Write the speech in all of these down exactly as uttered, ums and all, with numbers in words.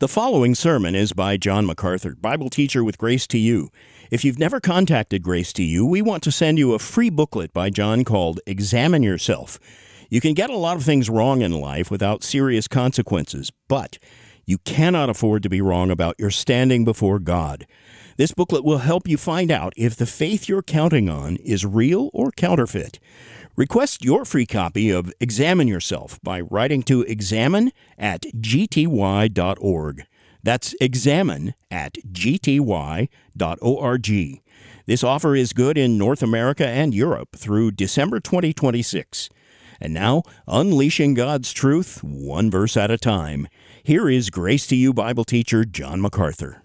The following sermon is by John MacArthur, Bible teacher with Grace to You. If you've never contacted Grace to You, we want to send you a free booklet by John called Examine Yourself. You can get a lot of things wrong in life without serious consequences, but you cannot afford to be wrong about your standing before God. This booklet will help you find out if the faith you're counting on is real or counterfeit. Request your free copy of Examine Yourself by writing to examine at g t y dot org. That's examine at g t y dot org. This offer is good in North America and Europe through December twenty twenty-six. And now, unleashing God's truth, one verse at a time. Here is Grace to You Bible teacher John MacArthur.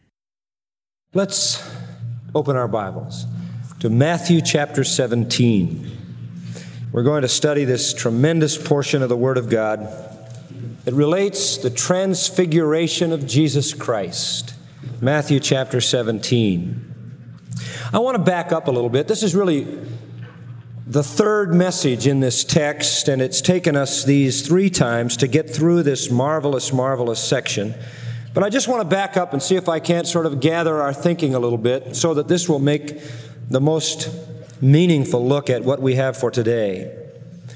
Let's open our Bibles to Matthew chapter seventeen. We're going to study this tremendous portion of the Word of God. It relates the transfiguration of Jesus Christ. Matthew chapter seventeen. I want to back up a little bit. This is really the third message in this text, and it's taken us these three times to get through this marvelous, marvelous section. But I just want to back up and see if I can't sort of gather our thinking a little bit so that this will make the most meaningful look at what we have for today.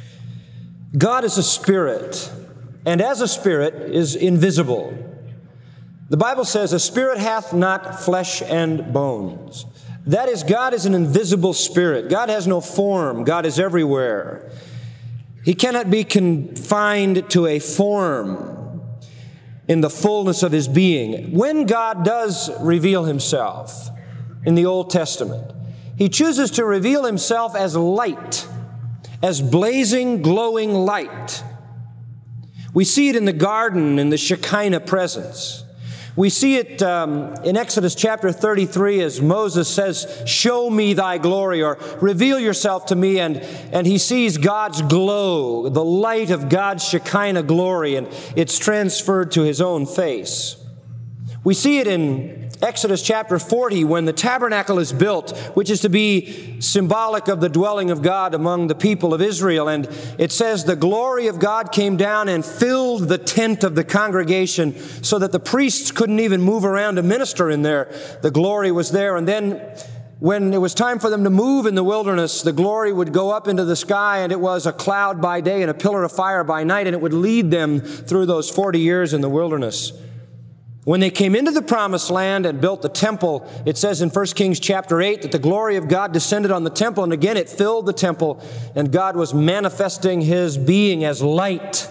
God is a spirit, and as a spirit is invisible. The Bible says, a spirit hath not flesh and bones. That is, God is an invisible spirit. God has no form. God is everywhere. He cannot be confined to a form in the fullness of His being. When God does reveal Himself in the Old Testament, He chooses to reveal Himself as light, as blazing, glowing light. We see it in the garden, in the Shekinah presence. We see it um, in Exodus chapter thirty-three as Moses says, "Show me thy glory," or "Reveal yourself to me," and, and he sees God's glow, the light of God's Shekinah glory, and it's transferred to his own face. We see it in Exodus chapter forty when the tabernacle is built, which is to be symbolic of the dwelling of God among the people of Israel. And it says the glory of God came down and filled the tent of the congregation so that the priests couldn't even move around to minister in there. The glory was there. And then when it was time for them to move in the wilderness, the glory would go up into the sky, and it was a cloud by day and a pillar of fire by night, and it would lead them through those forty years in the wilderness. When they came into the promised land and built the temple, it says in First Kings chapter eight that the glory of God descended on the temple, and again it filled the temple, and God was manifesting His being as light.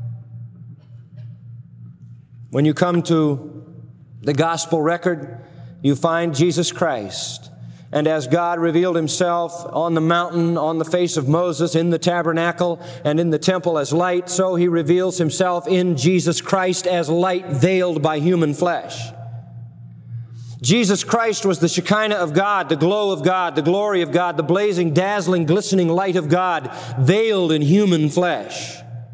When you come to the gospel record, you find Jesus Christ. And as God revealed Himself on the mountain, on the face of Moses, in the tabernacle, and in the temple as light, so He reveals Himself in Jesus Christ as light veiled by human flesh. Jesus Christ was the Shekinah of God, the glow of God, the glory of God, the blazing, dazzling, glistening light of God, veiled in human flesh.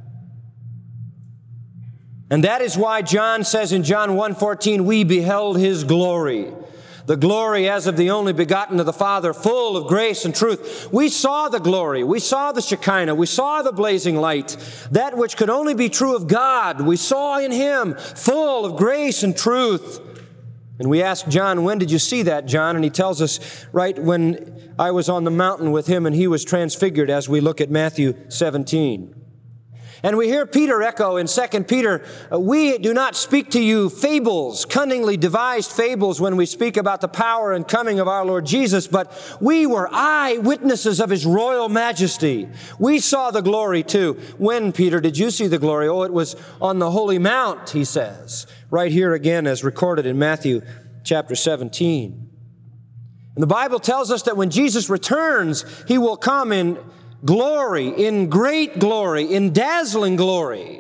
And that is why John says in John one fourteen, we beheld His glory. The glory as of the only begotten of the Father, full of grace and truth. We saw the glory. We saw the Shekinah. We saw the blazing light. That which could only be true of God, we saw in Him, full of grace and truth. And we asked John, when did you see that, John? And he tells us, right when I was on the mountain with Him and He was transfigured, as we look at Matthew seventeen. And we hear Peter echo in Second Peter, we do not speak to you fables, cunningly devised fables when we speak about the power and coming of our Lord Jesus, but we were eyewitnesses of His royal majesty. We saw the glory too. When, Peter, did you see the glory? Oh, it was on the holy mount, he says, right here again as recorded in Matthew chapter seventeen. And the Bible tells us that when Jesus returns, He will come in glory, in great glory, in dazzling glory.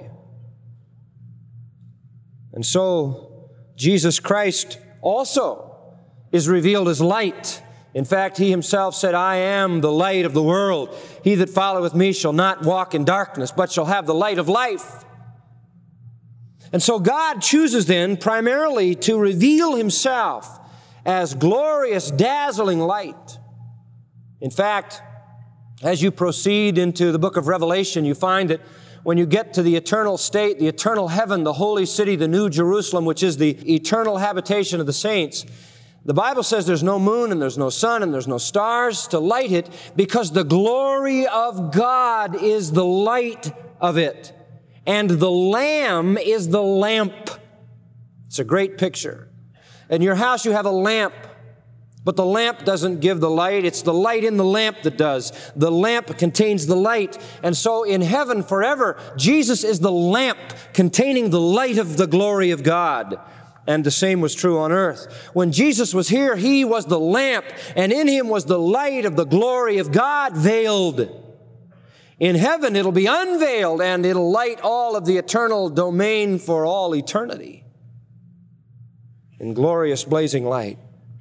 And so, Jesus Christ also is revealed as light. In fact, He Himself said, I am the light of the world. He that followeth me shall not walk in darkness, but shall have the light of life. And so God chooses then primarily to reveal Himself as glorious, dazzling light. In fact, as you proceed into the book of Revelation, you find that when you get to the eternal state, the eternal heaven, the holy city, the new Jerusalem, which is the eternal habitation of the saints, the Bible says there's no moon and there's no sun and there's no stars to light it because the glory of God is the light of it. And the Lamb is the lamp. It's a great picture. In your house you have a lamp, but the lamp doesn't give the light. It's the light in the lamp that does. The lamp contains the light. And so in heaven forever, Jesus is the lamp containing the light of the glory of God. And the same was true on earth. When Jesus was here, He was the lamp, and in Him was the light of the glory of God veiled. In heaven, it'll be unveiled, and it'll light all of the eternal domain for all eternity in glorious blazing light.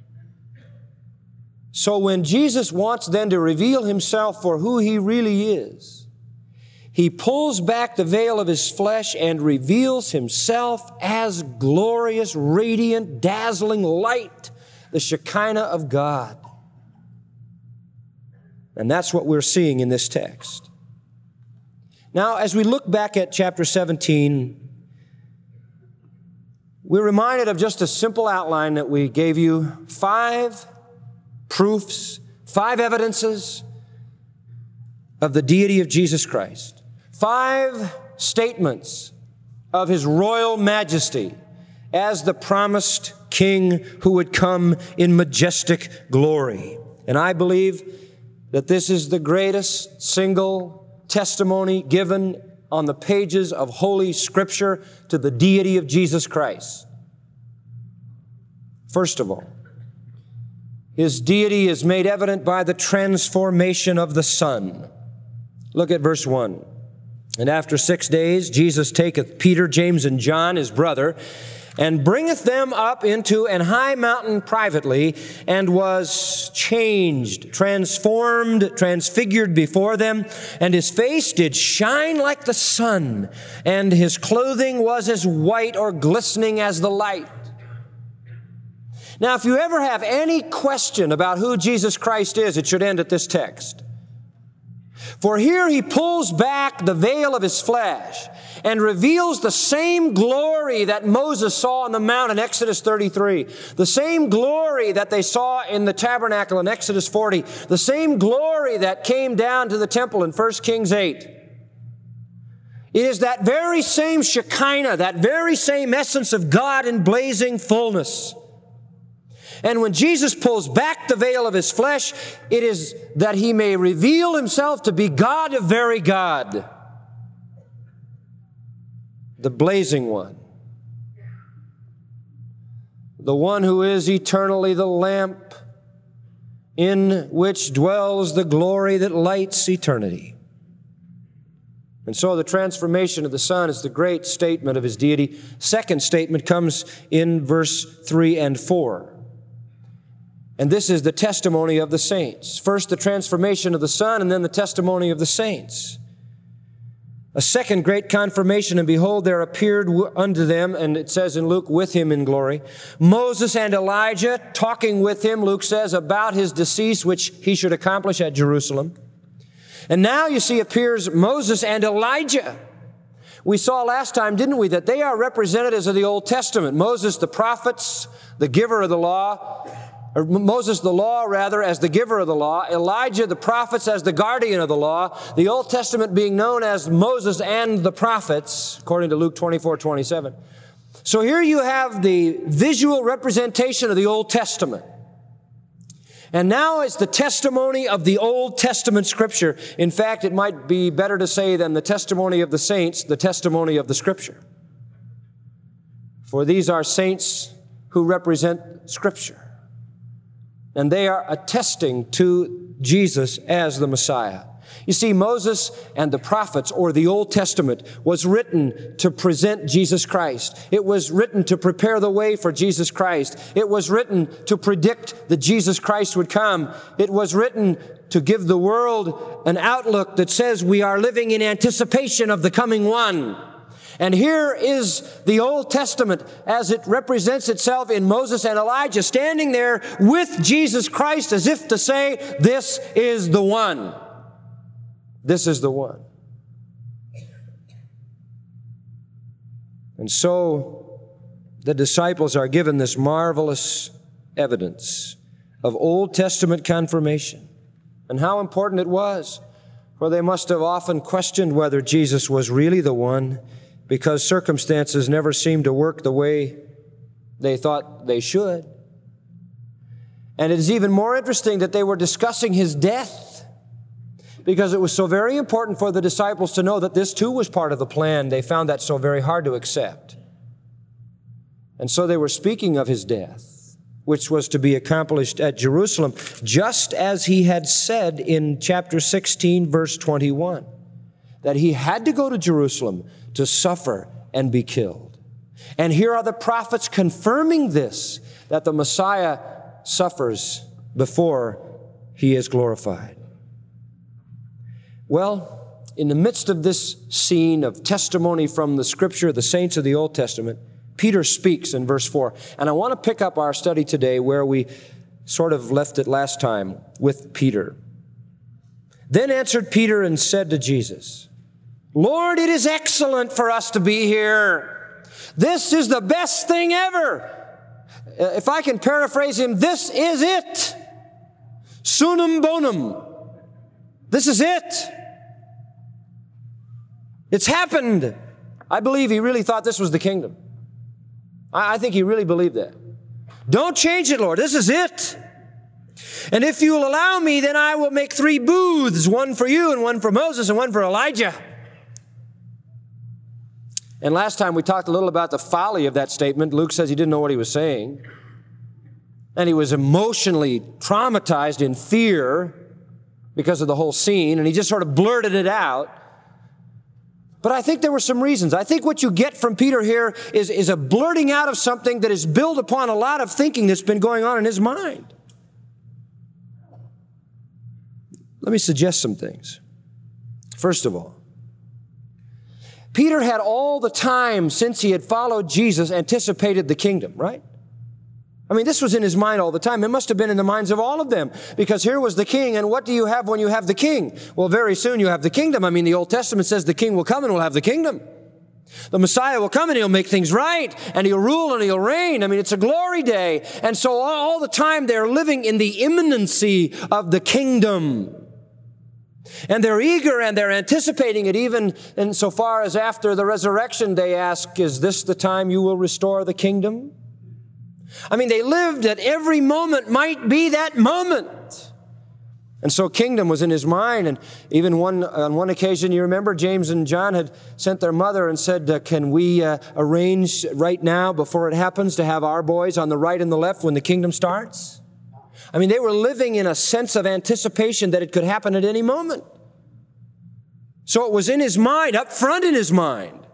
So when Jesus wants then to reveal Himself for who He really is, He pulls back the veil of His flesh and reveals Himself as glorious, radiant, dazzling light, the Shekinah of God. And that's what we're seeing in this text. Now, as we look back at chapter seventeen, we're reminded of just a simple outline that we gave you. Five proofs, five evidences of the deity of Jesus Christ. Five statements of His royal majesty as the promised King who would come in majestic glory. And I believe that this is the greatest single testimony given on the pages of Holy Scripture to the deity of Jesus Christ. First of all, His deity is made evident by the transformation of the Son. Look at verse one. And after six days, Jesus taketh Peter, James, and John, His brother, and bringeth them up into an high mountain privately, and was changed, transformed, transfigured before them, and His face did shine like the sun, and His clothing was as white or glistening as the light. Now, if you ever have any question about who Jesus Christ is, it should end at this text. For here He pulls back the veil of His flesh and reveals the same glory that Moses saw on the mount in Exodus thirty-three, the same glory that they saw in the tabernacle in Exodus forty, the same glory that came down to the temple in First Kings eight. It is that very same Shekinah, that very same essence of God in blazing fullness. And when Jesus pulls back the veil of His flesh, it is that He may reveal Himself to be God of very God, the blazing one, the one who is eternally the lamp in which dwells the glory that lights eternity. And so the transformation of the Son is the great statement of His deity. Second statement comes in verse three and four. And this is the testimony of the saints. First, the transformation of the Son, and then the testimony of the saints. A second great confirmation, and behold, there appeared unto them, and it says in Luke, with Him in glory, Moses and Elijah talking with Him, Luke says, about His decease, which He should accomplish at Jerusalem. And now you see appears Moses and Elijah. We saw last time, didn't we, that they are representatives of the Old Testament. Moses, the prophets, the giver of the law, or Moses, the law, rather, as the giver of the law, Elijah, the prophets, as the guardian of the law, the Old Testament being known as Moses and the prophets, according to Luke twenty-four twenty-seven. So here you have the visual representation of the Old Testament. And now it's the testimony of the Old Testament Scripture. In fact, it might be better to say than the testimony of the saints, the testimony of the Scripture. For these are saints who represent Scripture. And they are attesting to Jesus as the Messiah. You see, Moses and the prophets, or the Old Testament, was written to present Jesus Christ. It was written to prepare the way for Jesus Christ. It was written to predict that Jesus Christ would come. It was written to give the world an outlook that says we are living in anticipation of the coming one. And here is the Old Testament as it represents itself in Moses and Elijah standing there with Jesus Christ as if to say, this is the one. This is the one. And so the disciples are given this marvelous evidence of Old Testament confirmation and how important it was, for they must have often questioned whether Jesus was really the one, because circumstances never seemed to work the way they thought they should. And it is even more interesting that they were discussing his death, because it was so very important for the disciples to know that this too was part of the plan. They found that so very hard to accept. And so they were speaking of his death, which was to be accomplished at Jerusalem, just as he had said in chapter sixteen, verse twenty-one, that he had to go to Jerusalem to suffer and be killed. And here are the prophets confirming this, that the Messiah suffers before he is glorified. Well, in the midst of this scene of testimony from the Scripture, the saints of the Old Testament, Peter speaks in verse four. And I want to pick up our study today where we sort of left it last time with Peter. Then answered Peter and said to Jesus, Lord, it is excellent for us to be here. This is the best thing ever. If I can paraphrase him, this is it. Sunum bonum. This is it. It's happened. I believe he really thought this was the kingdom. I think he really believed that. Don't change it, Lord. This is it. And if you will allow me, then I will make three booths, one for you and one for Moses and one for Elijah. And last time we talked a little about the folly of that statement. Luke says he didn't know what he was saying. And he was emotionally traumatized in fear because of the whole scene. And he just sort of blurted it out. But I think there were some reasons. I think what you get from Peter here is, is a blurting out of something that is built upon a lot of thinking that's been going on in his mind. Let me suggest some things. First of all, Peter had all the time since he had followed Jesus anticipated the kingdom, right? I mean, this was in his mind all the time. It must have been in the minds of all of them, because here was the king, and what do you have when you have the king? Well, very soon you have the kingdom. I mean, the Old Testament says the king will come and will have the kingdom. The Messiah will come and he'll make things right, and he'll rule and he'll reign. I mean, it's a glory day. And so all the time they're living in the imminency of the kingdom. And they're eager and they're anticipating it, even insofar as after the resurrection they ask, is this the time you will restore the kingdom? I mean, they lived that every moment might be that moment. And so kingdom was in his mind. And even one on one occasion, you remember, James and John had sent their mother and said, uh, can we uh, arrange right now, before it happens, to have our boys on the right and the left when the kingdom starts? I mean, they were living in a sense of anticipation that it could happen at any moment. So it was in his mind, up front in his mind.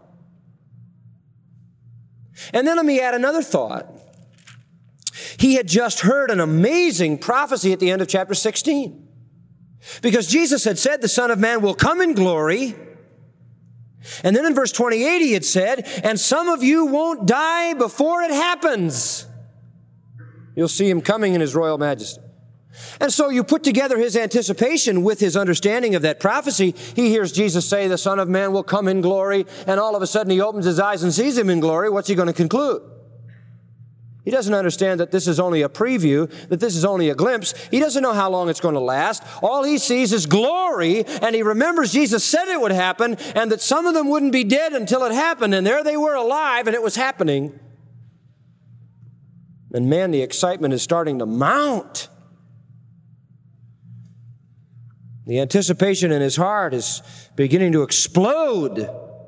And then let me add another thought. He had just heard an amazing prophecy at the end of chapter sixteen. Because Jesus had said the Son of Man will come in glory. And then in verse twenty-eight he had said, and some of you won't die before it happens. You'll see him coming in his royal majesty. And so you put together his anticipation with his understanding of that prophecy. He hears Jesus say the Son of Man will come in glory, and all of a sudden he opens his eyes and sees him in glory. What's he going to conclude? He doesn't understand that this is only a preview, that this is only a glimpse. He doesn't know how long it's going to last. All he sees is glory, and he remembers Jesus said it would happen, and that some of them wouldn't be dead until it happened, and there they were alive, and it was happening. And man, the excitement is starting to mount. The anticipation in his heart is beginning to explode.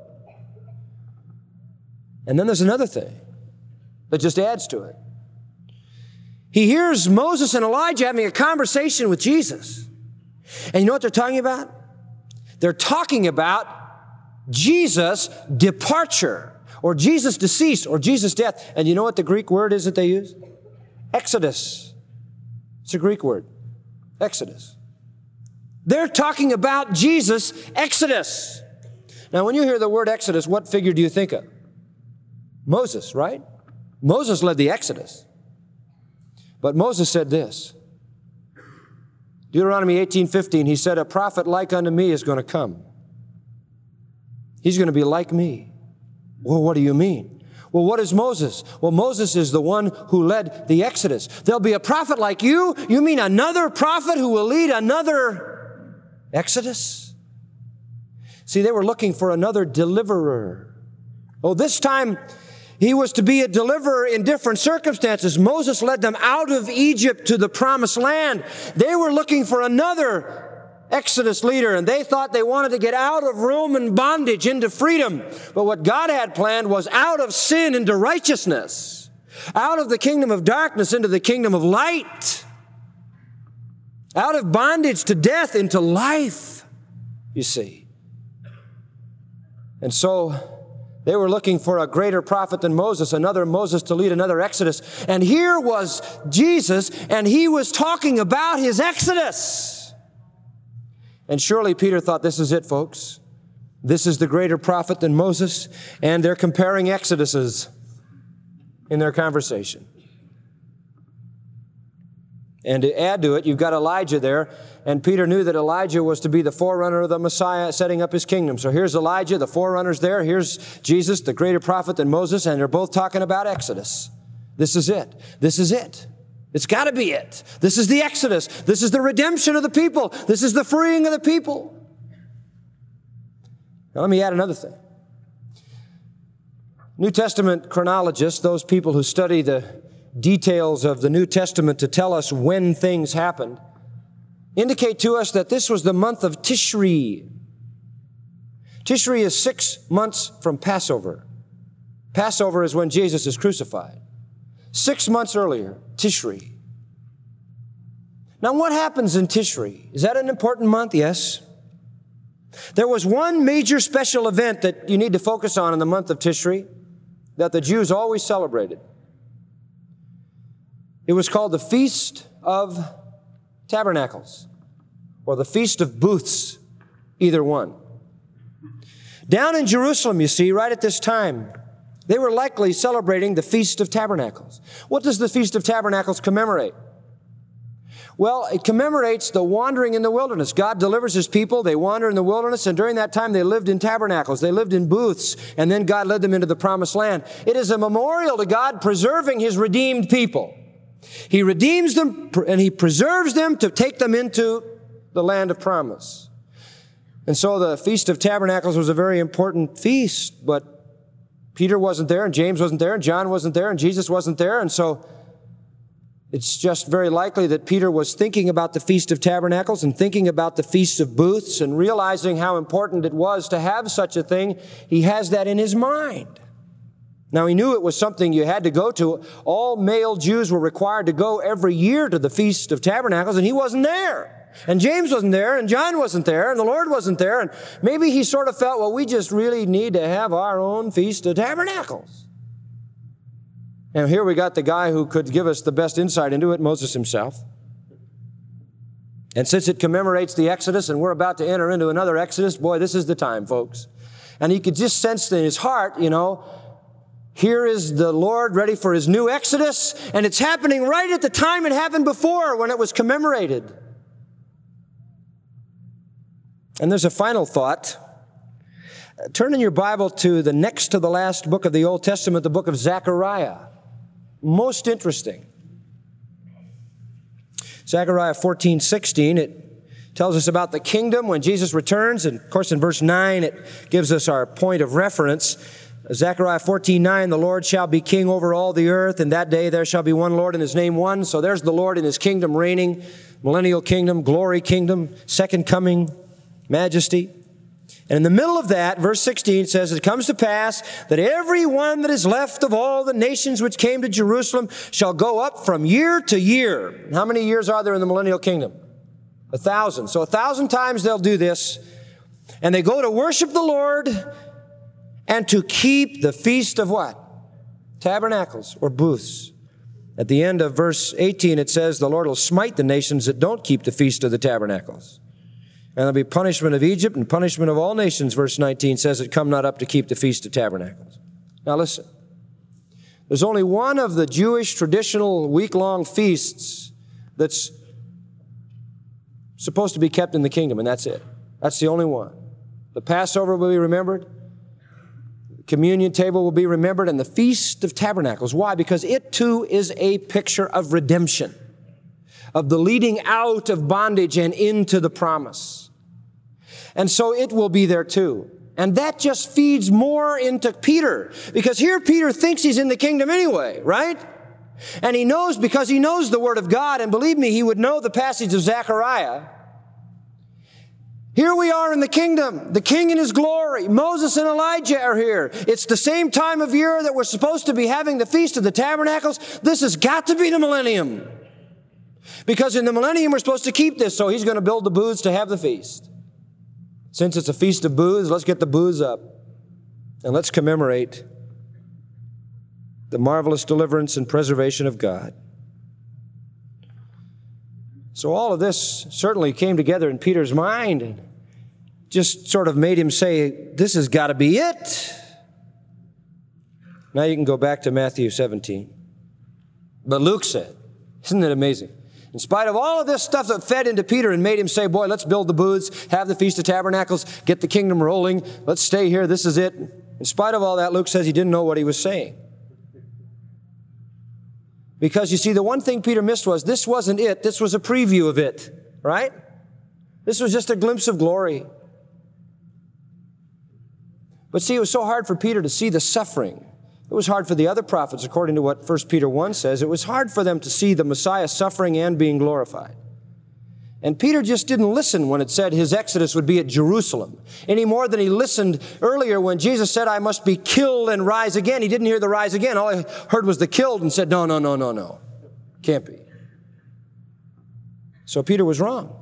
And then there's another thing that just adds to it. He hears Moses and Elijah having a conversation with Jesus. And you know what they're talking about? They're talking about Jesus' departure, or Jesus' decease, or Jesus' death. And you know what the Greek word is that they use? Exodus. It's a Greek word. Exodus. They're talking about Jesus' exodus. Now, when you hear the word Exodus, what figure do you think of? Moses, right? Moses led the Exodus. But Moses said this. Deuteronomy eighteen fifteen, he said, a prophet like unto me is going to come. He's going to be like me. Well, what do you mean? Well, what is Moses? Well, Moses is the one who led the Exodus. There'll be a prophet like you? You mean another prophet who will lead another Exodus? See, they were looking for another deliverer. Oh, this time he was to be a deliverer in different circumstances. Moses led them out of Egypt to the promised land. They were looking for another Exodus leader, and they thought they wanted to get out of Roman bondage into freedom. But what God had planned was out of sin into righteousness, out of the kingdom of darkness into the kingdom of light, out of bondage to death into life, you see. And so they were looking for a greater prophet than Moses, another Moses to lead another Exodus. And here was Jesus, and he was talking about his Exodus. And surely Peter thought, this is it, folks. This is the greater prophet than Moses. And they're comparing Exoduses in their conversation. And to add to it, you've got Elijah there. And Peter knew that Elijah was to be the forerunner of the Messiah setting up his kingdom. So here's Elijah, the forerunner's there. Here's Jesus, the greater prophet than Moses. And they're both talking about Exodus. This is it. This is it. It's got to be it. This is the Exodus. This is the redemption of the people. This is the freeing of the people. Now let me add another thing. New Testament chronologists, those people who study the details of the New Testament to tell us when things happened, indicate to us that this was the month of Tishri. Tishri is six months from Passover. Passover is when Jesus is crucified. Six months earlier, Tishri. Now, what happens in Tishri? Is that an important month? Yes. There was one major special event that you need to focus on in the month of Tishri that the Jews always celebrated. It was called the Feast of Tabernacles, or the Feast of Booths, either one. Down in Jerusalem, you see, right at this time, they were likely celebrating the Feast of Tabernacles. What does the Feast of Tabernacles commemorate? Well, it commemorates the wandering in the wilderness. God delivers his people. They wander in the wilderness, and during that time they lived in tabernacles. They lived in booths, and then God led them into the promised land. It is a memorial to God preserving his redeemed people. He redeems them, and he preserves them to take them into the land of promise. And so the Feast of Tabernacles was a very important feast, but Peter wasn't there, and James wasn't there, and John wasn't there, and Jesus wasn't there, and so it's just very likely that Peter was thinking about the Feast of Tabernacles and thinking about the Feast of Booths and realizing how important it was to have such a thing. He has that in his mind. Now, he knew it was something you had to go to. All male Jews were required to go every year to the Feast of Tabernacles, and he wasn't there. And James wasn't there, and John wasn't there, and the Lord wasn't there. And maybe he sort of felt, well, we just really need to have our own Feast of Tabernacles. And here we got the guy who could give us the best insight into it, Moses himself. And since it commemorates the Exodus, and we're about to enter into another Exodus, boy, this is the time, folks. And he could just sense in his heart, you know, here is the Lord ready for his new Exodus, and it's happening right at the time it happened before when it was commemorated. And there's a final thought. Turn in your Bible to the next to the last book of the Old Testament, the book of Zechariah. Most interesting. Zechariah fourteen sixteen, it tells us about the kingdom when Jesus returns. And of course, in verse nine, it gives us our point of reference. Zechariah fourteen nine, the Lord shall be king over all the earth, and that day there shall be one Lord and his name one. So there's the Lord in his kingdom reigning, millennial kingdom, glory kingdom, second coming, majesty. And in the middle of that, verse sixteen says, it comes to pass that every one that is left of all the nations which came to Jerusalem shall go up from year to year. How many years are there in the millennial kingdom? A thousand. So a thousand times they'll do this. And they go to worship the Lord and to keep the feast of what? Tabernacles or booths. At the end of verse eighteen, it says, the Lord will smite the nations that don't keep the feast of the tabernacles. And there'll be punishment of Egypt and punishment of all nations, verse nineteen says, that come not up to keep the Feast of Tabernacles. Now listen, there's only one of the Jewish traditional week-long feasts that's supposed to be kept in the kingdom, and that's it. That's the only one. The Passover will be remembered. communion table will be remembered, and the Feast of Tabernacles. Why? Because it too is a picture of redemption, of the leading out of bondage and into the promise. And so it will be there too. And that just feeds more into Peter, because here Peter thinks he's in the kingdom anyway, right? And he knows, because he knows the Word of God, and believe me, he would know the passage of Zechariah. Here we are in the kingdom, the King in His glory. Moses and Elijah are here. It's the same time of year that we're supposed to be having the Feast of the Tabernacles. This has got to be the millennium. Because in the millennium we're supposed to keep this, so he's going to build the booths to have the feast. Since it's a feast of booths, let's get the booths up and let's commemorate the marvelous deliverance and preservation of God. So all of this certainly came together in Peter's mind and just sort of made him say, this has got to be it. Now you can go back to Matthew seventeen. But Luke said, isn't it amazing? In spite of all of this stuff that fed into Peter and made him say, boy, let's build the booths, have the Feast of Tabernacles, get the kingdom rolling, let's stay here, this is it. In spite of all that, Luke says he didn't know what he was saying. Because you see, the one thing Peter missed was this wasn't it, this was a preview of it, right? This was just a glimpse of glory. But see, it was so hard for Peter to see the suffering. It was hard for the other prophets, according to what First Peter one says. It was hard for them to see the Messiah suffering and being glorified. And Peter just didn't listen when it said his exodus would be at Jerusalem, any more than he listened earlier when Jesus said, I must be killed and rise again. He didn't hear the rise again. All he heard was the killed and said, no, no, no, no, no. Can't be. So Peter was wrong.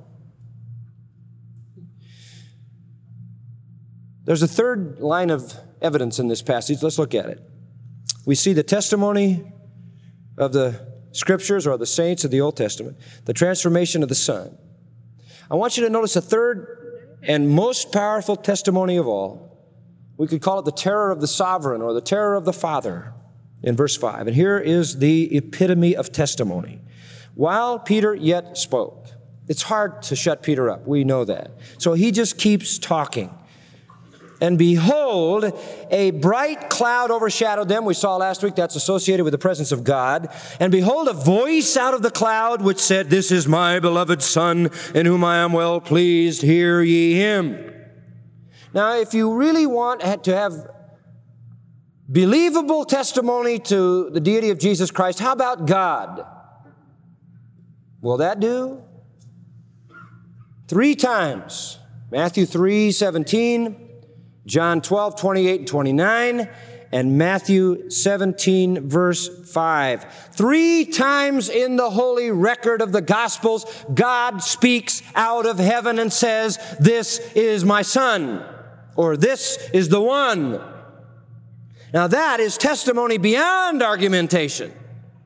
There's a third line of evidence in this passage. Let's look at it. We see the testimony of the Scriptures or the saints of the Old Testament, the transformation of the Son. I want you to notice a third and most powerful testimony of all. We could call it the terror of the sovereign or the terror of the Father in verse five. And here is the epitome of testimony. While Peter yet spoke, it's hard to shut Peter up. We know that. So he just keeps talking. And behold, a bright cloud overshadowed them. We saw last week that's associated with the presence of God. And behold, a voice out of the cloud which said, this is my beloved Son, in whom I am well pleased. Hear ye him. Now, if you really want to have believable testimony to the deity of Jesus Christ, how about God? Will that do? Three times. Matthew three seventeen. John twelve, twenty-eight and twenty-nine, and Matthew seventeen, verse five. Three times in the holy record of the Gospels, God speaks out of heaven and says, this is my Son, or this is the one. Now that is testimony beyond argumentation.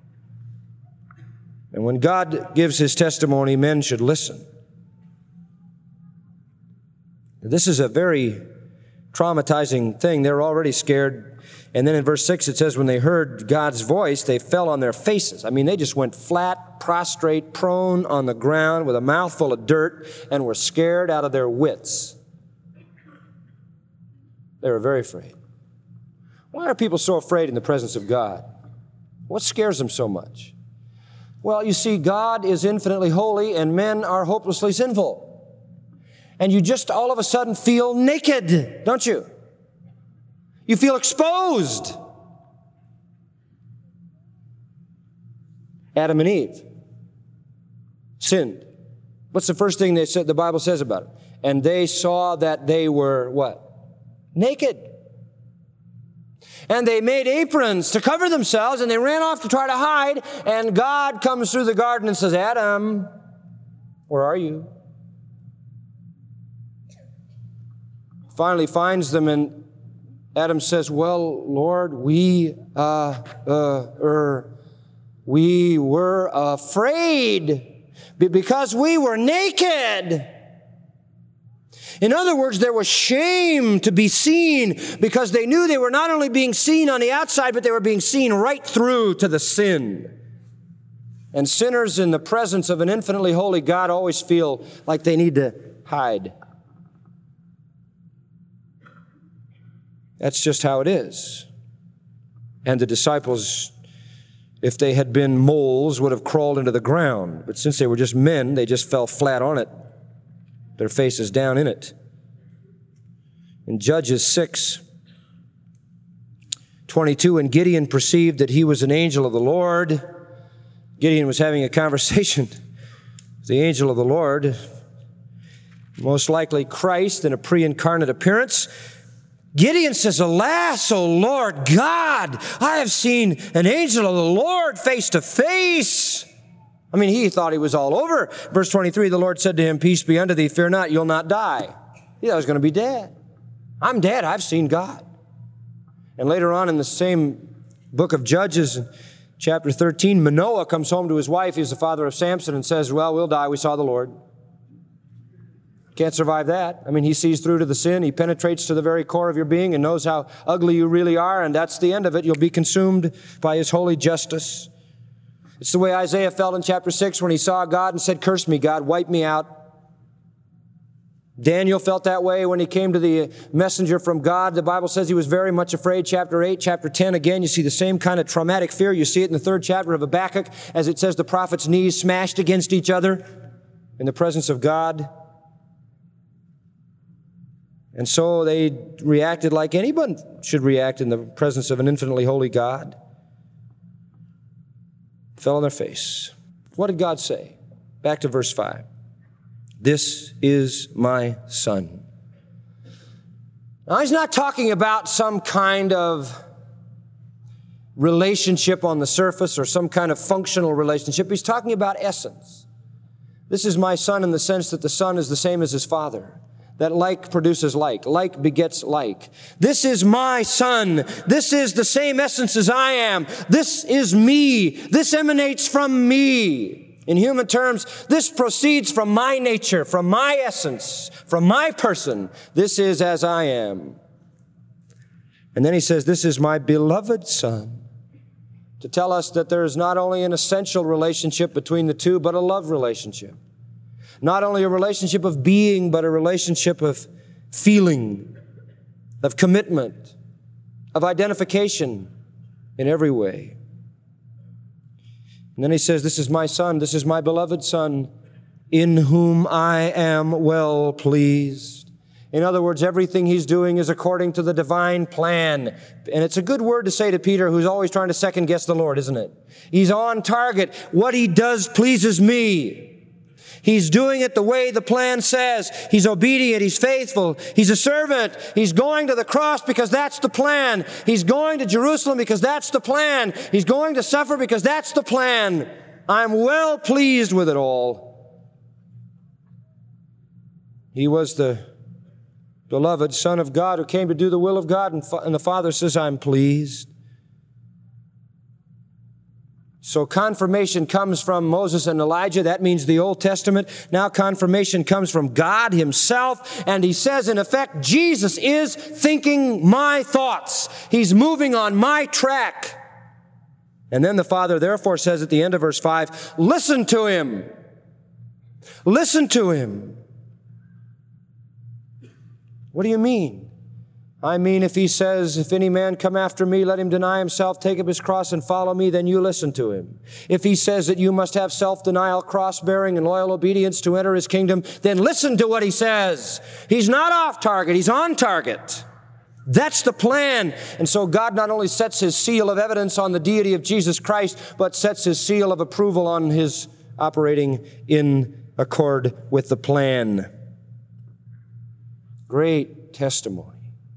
And when God gives His testimony, men should listen. This is a very traumatizing thing. They're already scared. And then in verse six, it says, when they heard God's voice, they fell on their faces. I mean, they just went flat, prostrate, prone on the ground with a mouthful of dirt and were scared out of their wits. They were very afraid. Why are people so afraid in the presence of God? What scares them so much? Well, you see, God is infinitely holy and men are hopelessly sinful. And you just all of a sudden feel naked, don't you? You feel exposed. Adam and Eve sinned. What's the first thing they said, the Bible says about it? And they saw that they were what? Naked. And they made aprons to cover themselves, and they ran off to try to hide, and God comes through the garden and says, Adam, where are you? Finally finds them, and Adam says, well, Lord, we, uh, uh, er, we were afraid because we were naked. In other words, there was shame to be seen because they knew they were not only being seen on the outside, but they were being seen right through to the sin. And sinners in the presence of an infinitely holy God always feel like they need to hide. That's just how it is. And the disciples, if they had been moles, would have crawled into the ground. But since they were just men, they just fell flat on it, their faces down in it. In Judges six twenty-two, and Gideon perceived that he was an angel of the Lord. Gideon was having a conversation with the angel of the Lord, most likely Christ in a pre-incarnate appearance. Gideon says, alas, O Lord God, I have seen an angel of the Lord face to face. I mean, he thought he was all over. Verse twenty-three, the Lord said to him, peace be unto thee, fear not, you'll not die. He thought he was going to be dead. I'm dead, I've seen God. And later on in the same book of Judges, chapter thirteen, Manoah comes home to his wife, he's the father of Samson, and says, well, we'll die, we saw the Lord. Can't survive that. I mean, he sees through to the sin. He penetrates to the very core of your being and knows how ugly you really are, and that's the end of it. You'll be consumed by his holy justice. It's the way Isaiah felt in chapter six when he saw God and said, curse me, God, wipe me out. Daniel felt that way when he came to the messenger from God. The Bible says he was very much afraid. Chapter eight, chapter ten, again, you see the same kind of traumatic fear. You see it in the third chapter of Habakkuk as it says the prophet's knees smashed against each other in the presence of God. And so they reacted like anyone should react in the presence of an infinitely holy God. Fell on their face. What did God say? Back to verse five. This is my son. Now, he's not talking about some kind of relationship on the surface or some kind of functional relationship. He's talking about essence. This is my son in the sense that the son is the same as his father. That like produces like. Like begets like. This is my son. This is the same essence as I am. This is me. This emanates from me. In human terms, this proceeds from my nature, from my essence, from my person. This is as I am. And then he says, this is my beloved son. To tell us that there is not only an essential relationship between the two, but a love relationship. Not only a relationship of being, but a relationship of feeling, of commitment, of identification in every way. And then he says, this is my son, this is my beloved son, in whom I am well pleased. In other words, everything he's doing is according to the divine plan. And it's a good word to say to Peter, who's always trying to second guess the Lord, isn't it? He's on target. What he does pleases me. He's doing it the way the plan says. He's obedient. He's faithful. He's a servant. He's going to the cross because that's the plan. He's going to Jerusalem because that's the plan. He's going to suffer because that's the plan. I'm well pleased with it all. He was the beloved Son of God who came to do the will of God, and, fa- and the Father says, I'm pleased. So confirmation comes from Moses and Elijah. That means the Old Testament. Now confirmation comes from God himself. And he says, in effect, Jesus is thinking my thoughts. He's moving on my track. And then the Father therefore says at the end of verse five, listen to him. Listen to him. What do you mean? I mean, if he says, if any man come after me, let him deny himself, take up his cross and follow me, then you listen to him. If he says that you must have self-denial, cross-bearing, and loyal obedience to enter his kingdom, then listen to what he says. He's not off target, he's on target. That's the plan. And so God not only sets his seal of evidence on the deity of Jesus Christ, but sets his seal of approval on his operating in accord with the plan. Great testimony.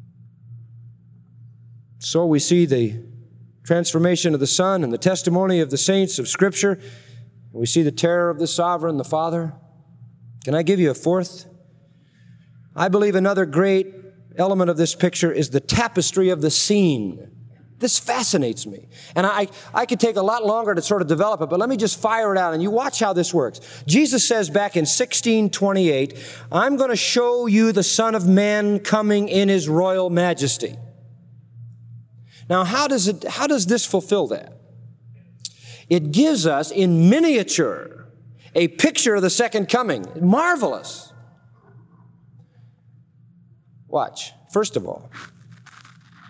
So we see the transformation of the Son and the testimony of the saints of Scripture. We see the terror of the sovereign, the Father. Can I give you a fourth? I believe another great element of this picture is the tapestry of the scene. This fascinates me. And I, I could take a lot longer to sort of develop it, but let me just fire it out and you watch how this works. Jesus says back in sixteen twenty-eight, I'm going to show you the Son of Man coming in his royal majesty. Now, how does it, how does this fulfill that? It gives us in miniature a picture of the second coming. Marvelous. Watch. First of all,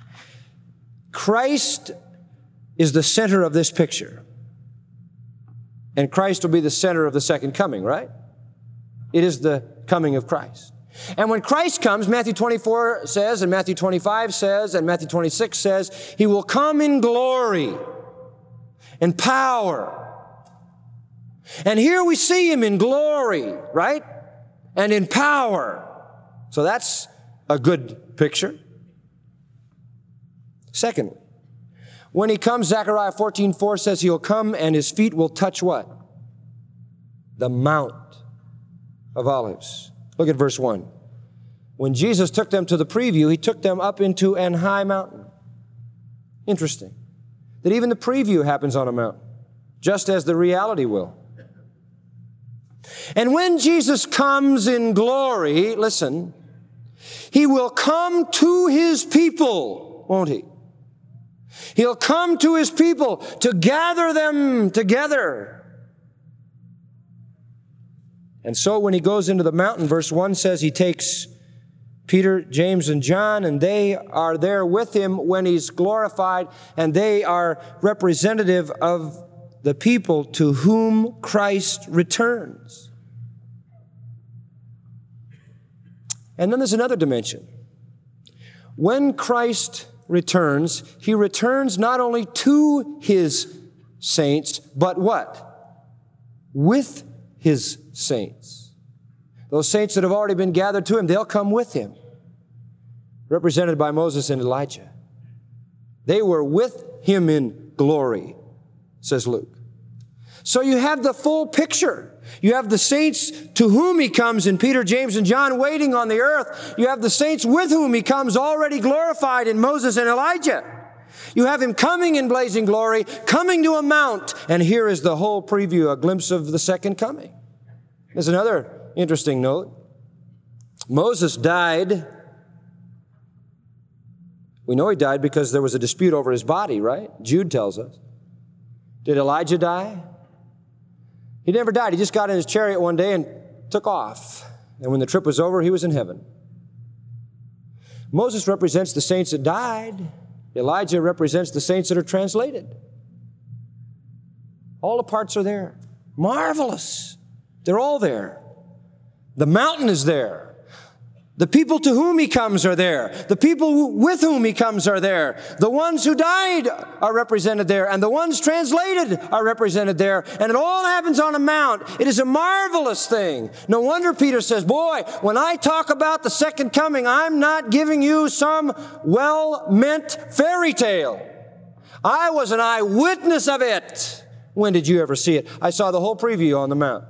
Christ is the center of this picture. And Christ will be the center of the second coming, right? It is the coming of Christ. And when Christ comes, Matthew twenty-four says, and Matthew twenty-five says, and Matthew twenty-six says, He will come in glory and power. And here we see Him in glory, right? And in power. So that's a good picture. Secondly, when He comes, Zechariah fourteen four says He'll come and His feet will touch what? The Mount of Olives. Look at verse one. When Jesus took them to the preview, He took them up into an high mountain. Interesting. That even the preview happens on a mountain, just as the reality will. And when Jesus comes in glory, listen, He will come to His people, won't He? He'll come to His people to gather them together. And so when He goes into the mountain, verse one says He takes Peter, James, and John, and they are there with Him when He's glorified, and they are representative of the people to whom Christ returns. And then there's another dimension. When Christ returns, He returns not only to His saints, but what? With His saints. Those saints that have already been gathered to Him, they'll come with Him, represented by Moses and Elijah. They were with Him in glory, says Luke. So you have the full picture. You have the saints to whom He comes in Peter, James, and John waiting on the earth. You have the saints with whom He comes already glorified in Moses and Elijah. You have Him coming in blazing glory, coming to a mount, and here is the whole preview, a glimpse of the second coming. There's another interesting note. Moses died. We know he died because there was a dispute over his body, right? Jude tells us. Did Elijah die? He never died. He just got in his chariot one day and took off. And when the trip was over, he was in heaven. Moses represents the saints that died. Elijah represents the saints that are translated. All the parts are there. Marvelous. They're all there. The mountain is there. The people to whom He comes are there. The people with whom He comes are there. The ones who died are represented there. And the ones translated are represented there. And it all happens on a mount. It is a marvelous thing. No wonder Peter says, boy, when I talk about the second coming, I'm not giving you some well-meant fairy tale. I was an eyewitness of it. When did you ever see it? I saw the whole preview on the mount.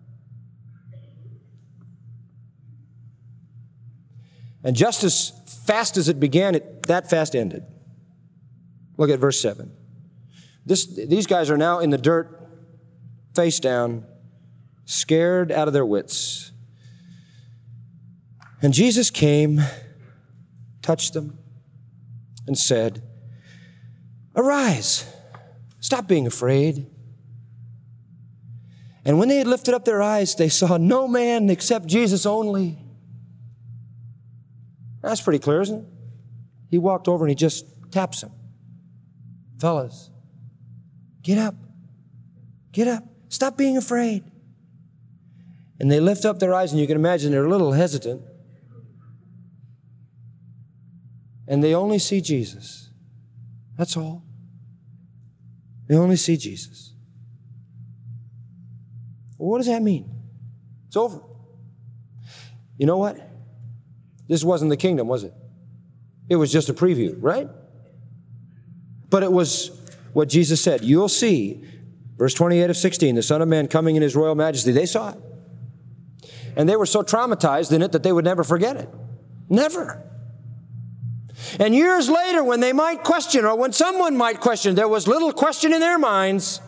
And just as fast as it began, it that fast ended. Look at verse seven. This, these guys are now in the dirt, face down, scared out of their wits. And Jesus came, touched them, and said, "Arise, stop being afraid." And when they had lifted up their eyes, they saw no man except Jesus only. That's pretty clear, isn't it? He walked over and He just taps them. Fellas, get up. Get up. Stop being afraid. And they lift up their eyes, and you can imagine they're a little hesitant. And they only see Jesus. That's all. They only see Jesus. Well, what does that mean? It's over. You know what? This wasn't the kingdom, was it? It was just a preview, right? But it was what Jesus said. You'll see, verse twenty-eight of sixteen, the Son of Man coming in His royal majesty. They saw it. And they were so traumatized in it that they would never forget it. Never. And years later, when they might question, or when someone might question, there was little question in their minds.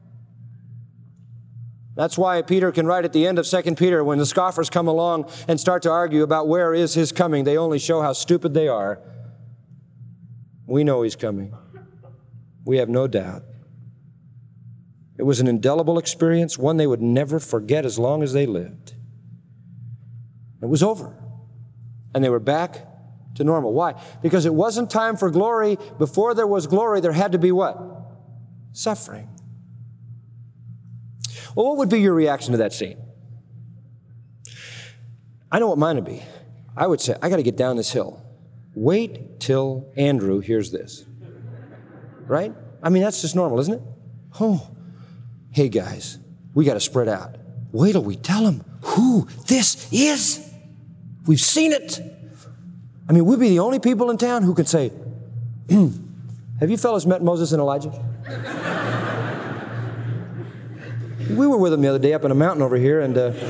That's why Peter can write at the end of Second Peter, when the scoffers come along and start to argue about where is His coming, they only show how stupid they are. We know He's coming. We have no doubt. It was an indelible experience, one they would never forget as long as they lived. It was over. And they were back to normal. Why? Because it wasn't time for glory. Before there was glory, there had to be what? Suffering. Well, what would be your reaction to that scene? I know what mine would be. I would say, I got to get down this hill. Wait till Andrew hears this. Right? I mean, that's just normal, isn't it? Oh, hey guys, we got to spread out. Wait till we tell him who this is. We've seen it. I mean, we'll be the only people in town who can say, have you fellas met Moses and Elijah? We were with them the other day up in a mountain over here, and uh,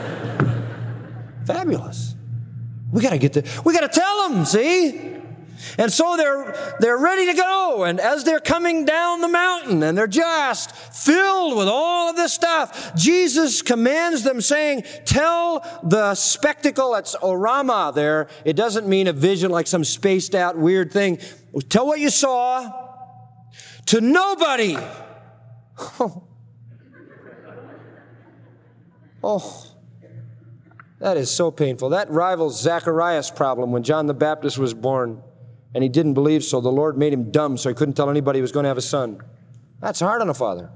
fabulous. We got to get the, we got to tell them, see? And so they're, they're ready to go. And as they're coming down the mountain and they're just filled with all of this stuff, Jesus commands them saying, tell the spectacle, that's orama there. It doesn't mean a vision like some spaced out weird thing. Tell what you saw to nobody. Oh, that is so painful. That rivals Zacharias' problem when John the Baptist was born. And he didn't believe, so the Lord made him dumb so he couldn't tell anybody he was going to have a son. That's hard on a father.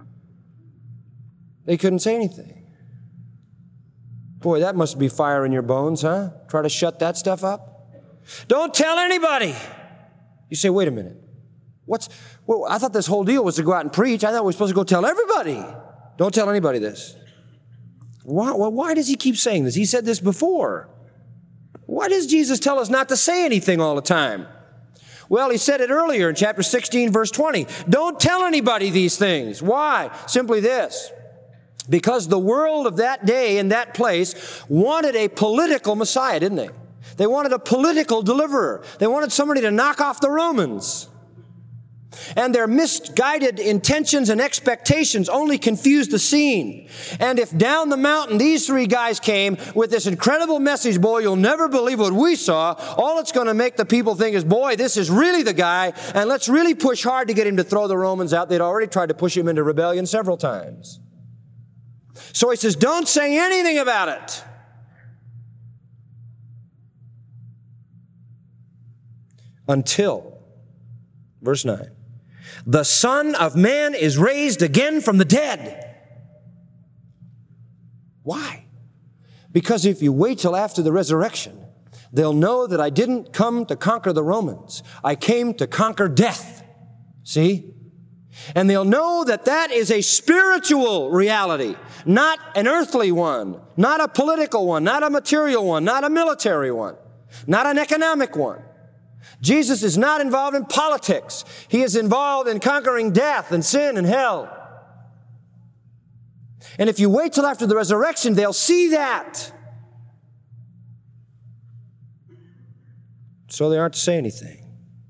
They couldn't say anything. Boy, that must be fire in your bones, huh? Try to shut that stuff up. Don't tell anybody. You say, wait a minute. What's? Well, I thought this whole deal was to go out and preach. I thought we were supposed to go tell everybody. Don't tell anybody this. Why, well, why does he keep saying this? He said this before. Why does Jesus tell us not to say anything all the time? Well, he said it earlier in chapter sixteen, verse twenty. Don't tell anybody these things. Why? Simply this. Because the world of that day and that place wanted a political Messiah, didn't they? They wanted a political deliverer. They wanted somebody to knock off the Romans. And their misguided intentions and expectations only confused the scene. And if down the mountain these three guys came with this incredible message, boy, you'll never believe what we saw, all it's going to make the people think is, boy, this is really the guy, and let's really push hard to get him to throw the Romans out. They'd already tried to push him into rebellion several times. So he says, don't say anything about it. Until, verse nine, the Son of Man is raised again from the dead. Why? Because if you wait till after the resurrection, they'll know that I didn't come to conquer the Romans. I came to conquer death. See? And they'll know that that is a spiritual reality, not an earthly one, not a political one, not a material one, not a military one, not an economic one. Jesus is not involved in politics. He is involved in conquering death and sin and hell. And if you wait till after the resurrection, they'll see that. So they aren't to say anything.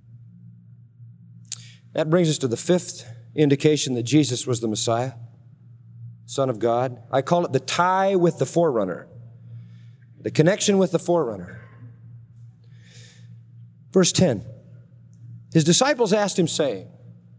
That brings us to the fifth indication that Jesus was the Messiah, Son of God. I call it the tie with the forerunner, the connection with the forerunner. Verse ten, his disciples asked him, saying,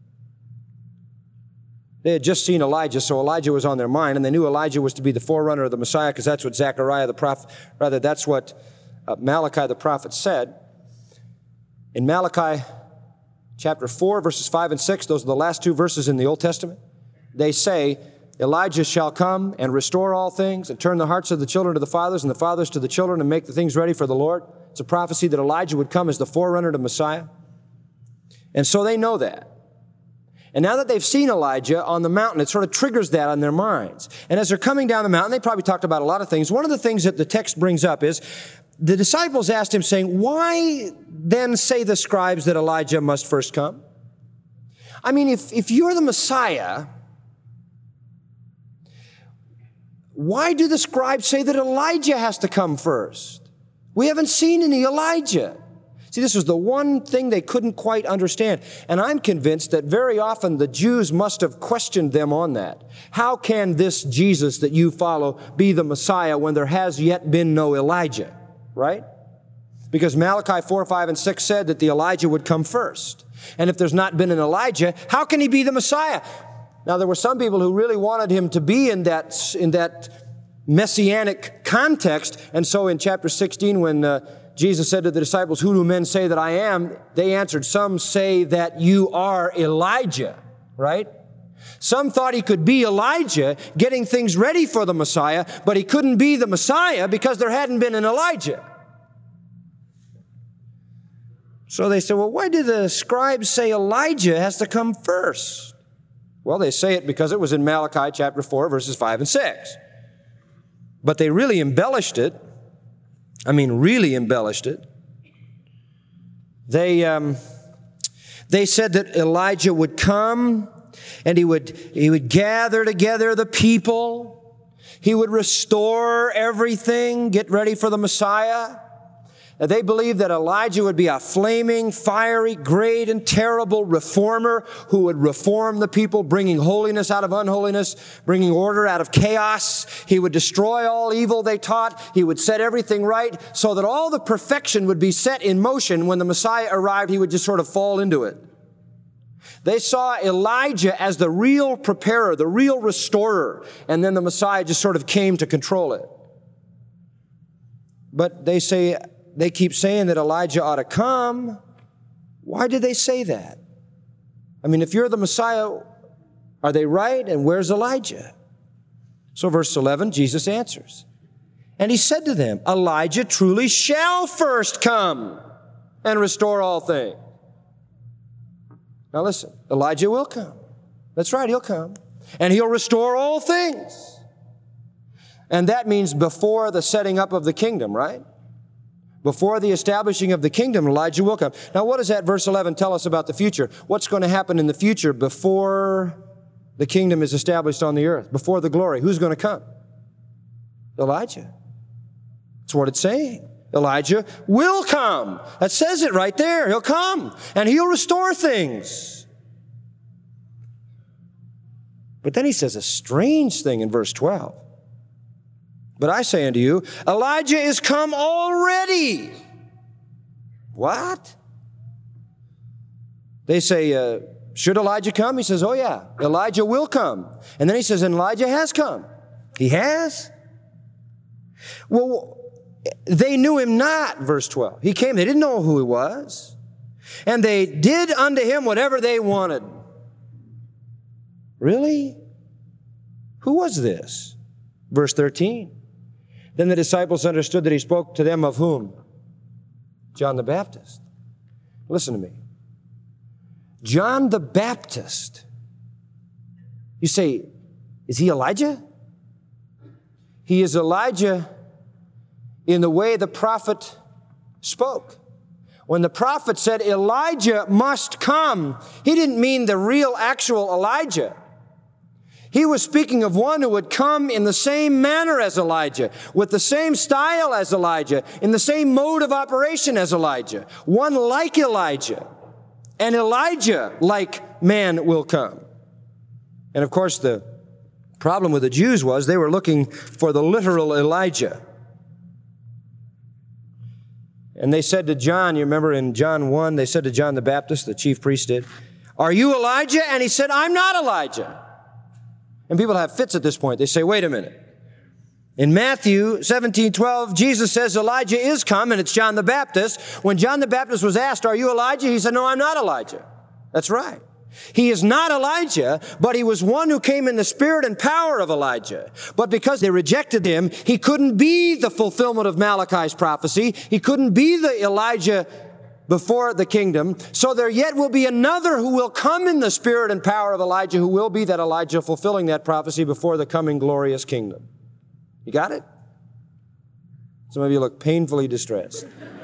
they had just seen Elijah, so Elijah was on their mind, and they knew Elijah was to be the forerunner of the Messiah, because that's what Zechariah the prophet, rather, that's what uh, Malachi the prophet said. In Malachi chapter four, verses five and six, those are the last two verses in the Old Testament. They say, Elijah shall come and restore all things, and turn the hearts of the children to the fathers, and the fathers to the children, and make the things ready for the Lord. It's a prophecy that Elijah would come as the forerunner to Messiah. And so they know that. And now that they've seen Elijah on the mountain, it sort of triggers that on their minds. And as they're coming down the mountain, they probably talked about a lot of things. One of the things that the text brings up is the disciples asked him, saying, why then say the scribes that Elijah must first come? I mean, if, if you're the Messiah, why do the scribes say that Elijah has to come first? We haven't seen any Elijah. See, this was the one thing they couldn't quite understand. And I'm convinced that very often the Jews must have questioned them on that. How can this Jesus that you follow be the Messiah when there has yet been no Elijah? Right? Because Malachi four, five, and six said that the Elijah would come first. And if there's not been an Elijah, how can he be the Messiah? Now, there were some people who really wanted him to be in that, in that messianic context. And so in chapter sixteen, when uh, Jesus said to the disciples, who do men say that I am? They answered, some say that you are Elijah, right? Some thought he could be Elijah getting things ready for the Messiah, but he couldn't be the Messiah because there hadn't been an Elijah. So they said, well, why did the scribes say Elijah has to come first? Well, they say it because it was in Malachi chapter four, verses five and six. But they really embellished it. I mean, really embellished it. They, um, they said that Elijah would come and he would, he would gather together the people. He would restore everything, get ready for the Messiah. They believed that Elijah would be a flaming, fiery, great, and terrible reformer who would reform the people, bringing holiness out of unholiness, bringing order out of chaos. He would destroy all evil, they taught. He would set everything right so that all the perfection would be set in motion. When the Messiah arrived, he would just sort of fall into it. They saw Elijah as the real preparer, the real restorer, and then the Messiah just sort of came to control it. But they say, They keep saying that Elijah ought to come. Why did they say that? I mean, if you're the Messiah, are they right? And where's Elijah? So verse eleven, Jesus answers. And he said to them, Elijah truly shall first come and restore all things. Now listen, Elijah will come. That's right, he'll come. And he'll restore all things. And that means before the setting up of the kingdom, right? Before the establishing of the kingdom, Elijah will come. Now, what does that verse eleven tell us about the future? What's going to happen in the future before the kingdom is established on the earth? Before the glory, who's going to come? Elijah. That's what it's saying. Elijah will come. That says it right there. He'll come and he'll restore things. But then he says a strange thing in verse twelve. But I say unto you, Elijah is come already. What? They say, uh, should Elijah come? He says, oh yeah, Elijah will come. And then he says, and Elijah has come. He has? Well, they knew him not, verse twelve. He came, they didn't know who he was. And they did unto him whatever they wanted. Really? Who was this? Verse thirteen. Then the disciples understood that he spoke to them of whom? John the Baptist. Listen to me. John the Baptist. You say, is he Elijah? He is Elijah in the way the prophet spoke. When the prophet said Elijah must come, he didn't mean the real, actual Elijah. He was speaking of one who would come in the same manner as Elijah, with the same style as Elijah, in the same mode of operation as Elijah. One like Elijah. And Elijah, like man, will come. And of course, the problem with the Jews was they were looking for the literal Elijah. And they said to John, you remember in John one, they said to John the Baptist, the chief priest did, are you Elijah? And he said, I'm not Elijah. And people have fits at this point. They say, wait a minute. In Matthew seventeen twelve, Jesus says Elijah is come, and it's John the Baptist. When John the Baptist was asked, are you Elijah? He said, no, I'm not Elijah. That's right. He is not Elijah, but he was one who came in the spirit and power of Elijah. But because they rejected him, he couldn't be the fulfillment of Malachi's prophecy. He couldn't be the Elijah before the kingdom. So there yet will be another who will come in the spirit and power of Elijah, who will be that Elijah fulfilling that prophecy before the coming glorious kingdom. You got it? Some of you look painfully distressed.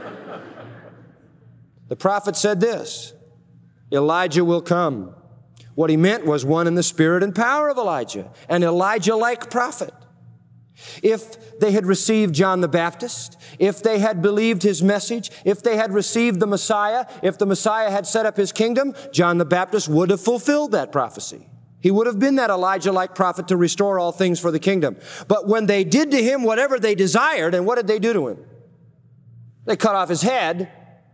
The prophet said this, Elijah will come. What he meant was one in the spirit and power of Elijah, an Elijah-like prophet. If they had received John the Baptist, if they had believed his message, if they had received the Messiah, if the Messiah had set up his kingdom, John the Baptist would have fulfilled that prophecy. He would have been that Elijah-like prophet to restore all things for the kingdom. But when they did to him whatever they desired, and what did they do to him? They cut off his head.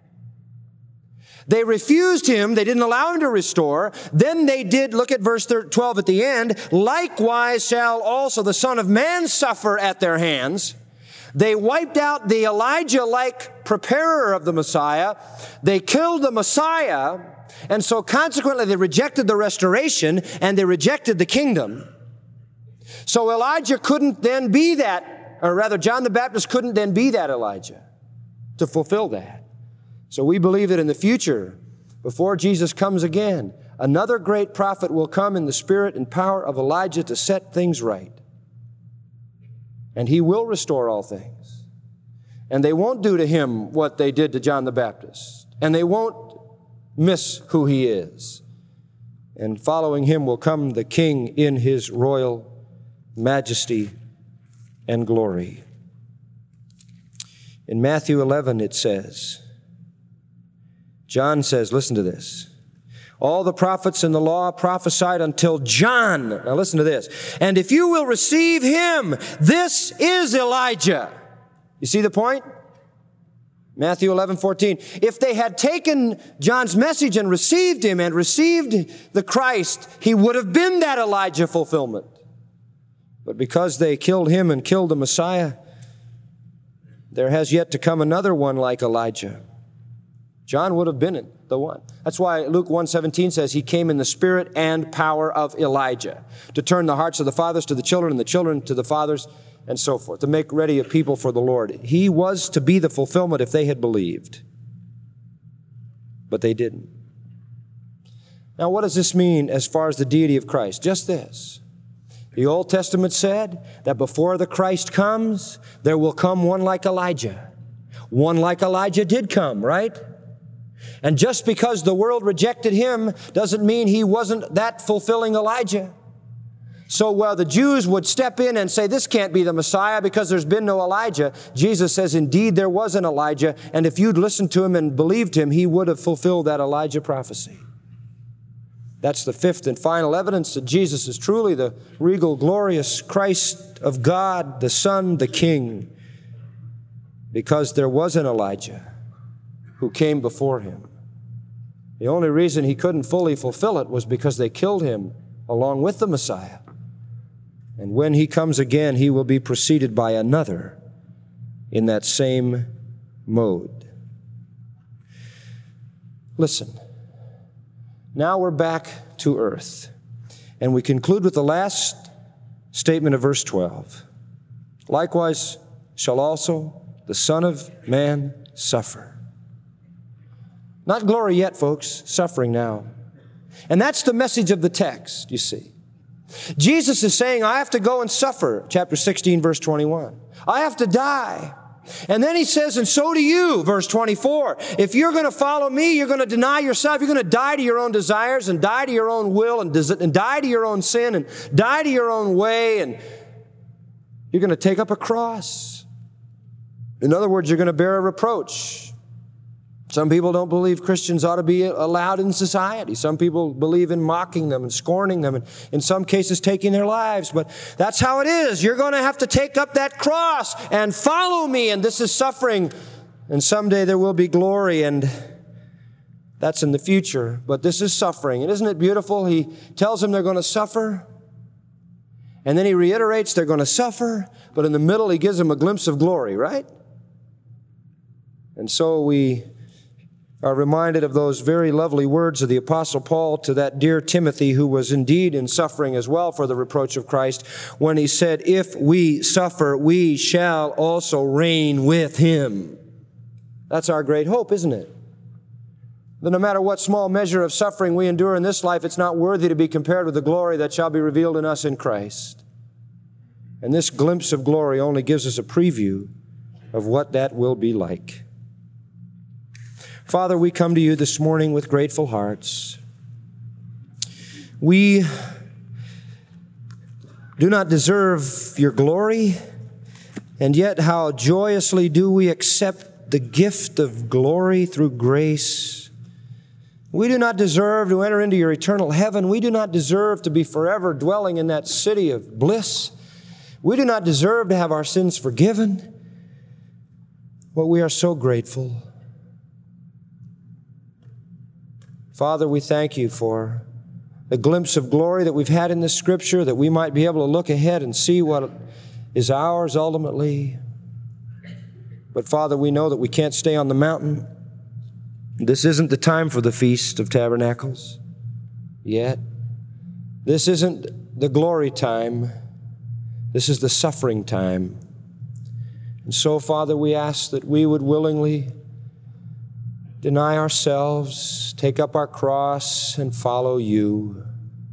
They refused him. They didn't allow him to restore. Then they did, look at verse twelve at the end, likewise shall also the Son of Man suffer at their hands. They wiped out the Elijah-like preparer of the Messiah. They killed the Messiah, and so consequently they rejected the restoration and they rejected the kingdom. So Elijah couldn't then be that, or rather John the Baptist couldn't then be that Elijah to fulfill that. So we believe that in the future, before Jesus comes again, another great prophet will come in the spirit and power of Elijah to set things right. And he will restore all things. And they won't do to him what they did to John the Baptist. And they won't miss who he is. And following him will come the King in his royal majesty and glory. In Matthew eleven it says, John says, listen to this, all the prophets in the law prophesied until John. Now listen to this. And if you will receive him, this is Elijah. You see the point? Matthew eleven fourteen. If they had taken John's message and received him and received the Christ, he would have been that Elijah fulfillment. But because they killed him and killed the Messiah, there has yet to come another one like Elijah. John would have been it, the one. That's why Luke one seventeen says he came in the spirit and power of Elijah to turn the hearts of the fathers to the children and the children to the fathers and so forth, to make ready a people for the Lord. He was to be the fulfillment if they had believed, but they didn't. Now, what does this mean as far as the deity of Christ? Just this. The Old Testament said that before the Christ comes, there will come one like Elijah. One like Elijah did come, right? And just because the world rejected him doesn't mean he wasn't that fulfilling Elijah. So while the Jews would step in and say, this can't be the Messiah because there's been no Elijah, Jesus says, indeed, there was an Elijah, and if you'd listened to him and believed him, he would have fulfilled that Elijah prophecy. That's the fifth and final evidence that Jesus is truly the regal, glorious Christ of God, the Son, the King, because there was an Elijah who came before him. The only reason he couldn't fully fulfill it was because they killed him along with the Messiah. And when he comes again, he will be preceded by another in that same mode. Listen, now we're back to earth. And we conclude with the last statement of verse twelve. Likewise shall also the Son of Man suffer. Not glory yet, folks, suffering now. And that's the message of the text, you see. Jesus is saying, I have to go and suffer, chapter sixteen, verse twenty-one. I have to die. And then he says, and so do you, verse twenty-four. If you're going to follow me, you're going to deny yourself. You're going to die to your own desires and die to your own will and, des- and die to your own sin and die to your own way. And you're going to take up a cross. In other words, you're going to bear a reproach. Some people don't believe Christians ought to be allowed in society. Some people believe in mocking them and scorning them and in some cases taking their lives. But that's how it is. You're going to have to take up that cross and follow me. And this is suffering. And someday there will be glory, and that's in the future. But this is suffering. And isn't it beautiful? He tells them they're going to suffer. And then he reiterates they're going to suffer. But in the middle, he gives them a glimpse of glory, right? And so we are reminded of those very lovely words of the Apostle Paul to that dear Timothy, who was indeed in suffering as well for the reproach of Christ, when he said, if we suffer, we shall also reign with him. That's our great hope, isn't it? That no matter what small measure of suffering we endure in this life, it's not worthy to be compared with the glory that shall be revealed in us in Christ. And this glimpse of glory only gives us a preview of what that will be like. Father, we come to you this morning with grateful hearts. We do not deserve your glory, and yet how joyously do we accept the gift of glory through grace. We do not deserve to enter into your eternal heaven. We do not deserve to be forever dwelling in that city of bliss. We do not deserve to have our sins forgiven, but we are so grateful. Father, we thank you for the glimpse of glory that we've had in this scripture, that we might be able to look ahead and see what is ours ultimately. But Father, we know that we can't stay on the mountain. This isn't the time for the Feast of Tabernacles yet. This isn't the glory time. This is the suffering time. And so, Father, we ask that we would willingly deny ourselves, take up our cross, and follow you.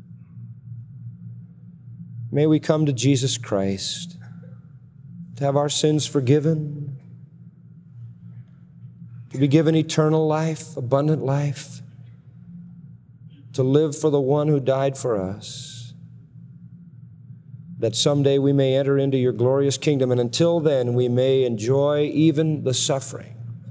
May we come to Jesus Christ to have our sins forgiven, to be given eternal life, abundant life, to live for the one who died for us, that someday we may enter into your glorious kingdom, and until then we may enjoy even the suffering,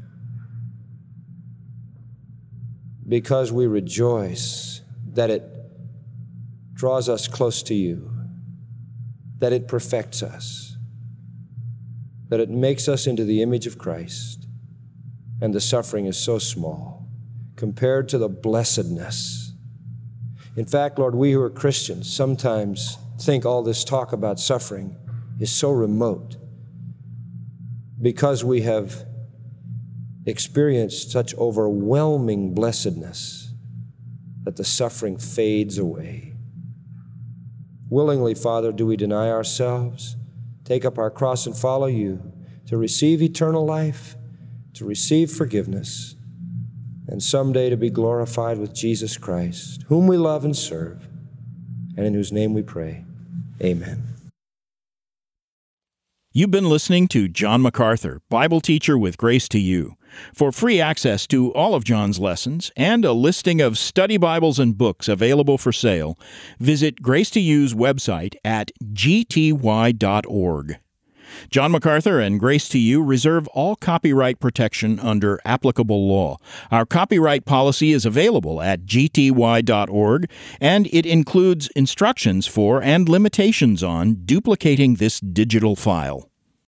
because we rejoice that it draws us close to you, that it perfects us, that it makes us into the image of Christ, and the suffering is so small compared to the blessedness. In fact, Lord, we who are Christians sometimes think all this talk about suffering is so remote because we have experienced such overwhelming blessedness that the suffering fades away. Willingly, Father, do we deny ourselves, take up our cross and follow you to receive eternal life, to receive forgiveness, and someday to be glorified with Jesus Christ, whom we love and serve, and in whose name we pray. Amen. You've been listening to John MacArthur, Bible teacher with Grace to You. For free access to all of John's lessons and a listing of study Bibles and books available for sale, visit Grace to You's website at g t y dot org. John MacArthur and Grace to You reserve all copyright protection under applicable law. Our copyright policy is available at g t y dot org, and it includes instructions for and limitations on duplicating this digital file.